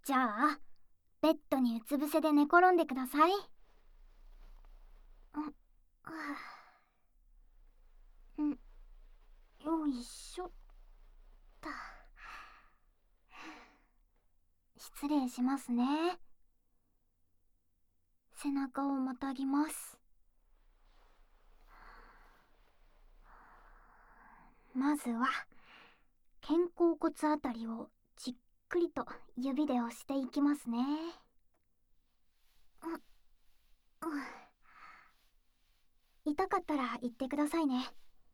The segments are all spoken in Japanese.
じゃあベッドにうつ伏せで寝転んでください。よいしょっと。失礼しますね。背中をまたぎます。まずは肩甲骨あたりをじっくりと指で押していきますね。痛かったら言ってくださいね。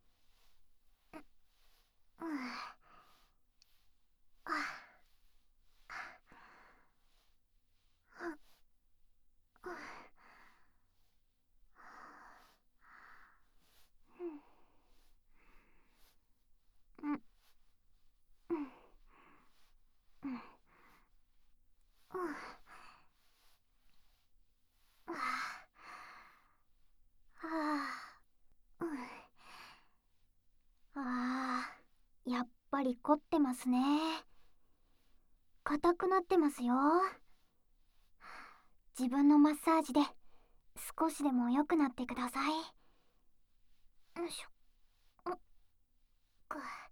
やっぱり凝ってますね。硬くなってますよ。自分のマッサージで少しでも良くなってください。よいしょ。